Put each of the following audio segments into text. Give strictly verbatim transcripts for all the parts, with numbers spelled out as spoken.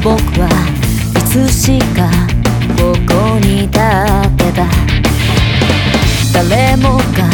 僕はいつしかここに立ってた。誰もが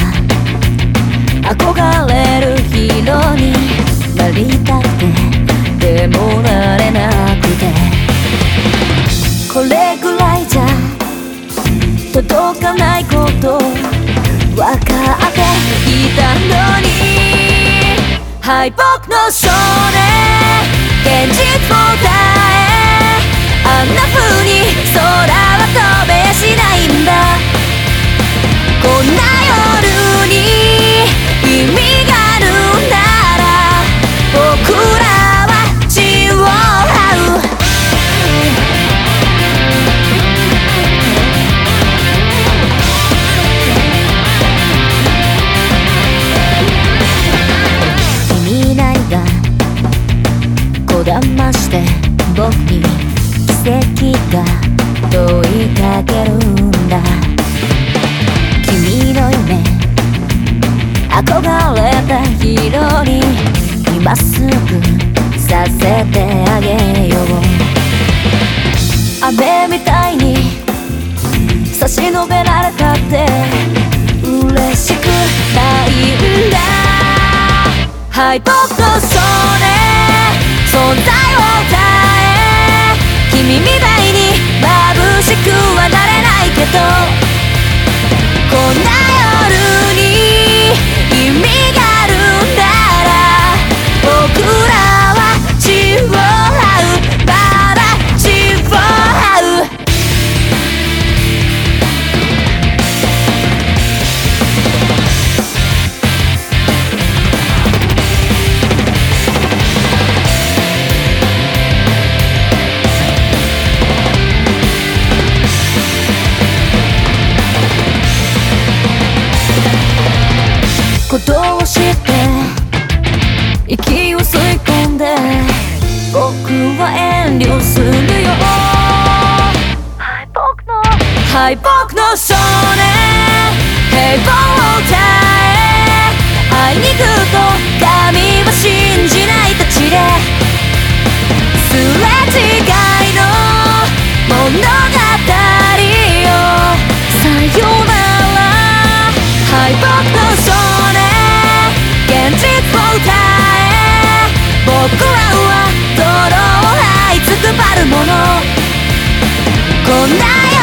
憧れるヒーローになりたくて、でもなれなくて、これぐらいじゃ届かないこと分かっていたのに、敗北の少年現実を耐え、あんな風に空は飛べやしないんだ。こんな夜に意味があるなら、僕らは血を這う。意味ないがこだまして僕に奇跡が問いかけるんだ。君の夢憧れたヒーローに今すぐさせてあげよう。雨みたいに差し伸べられたって嬉しくないんだ。敗北の少年存在を変え、君みたいに眩しくはなれないけど、こんな夜に意味があるんだら、僕らは血を這う、まだ血を這う。ことをして息を吸い込んで、僕は遠慮するよ。敗北の敗北の少年平凡を耐え、あいにくと神は信じないたちで、すれ違いの物語よ、さよなら。敗北の少年現実を耐え、僕らは泥を這いつくばるもの。こんな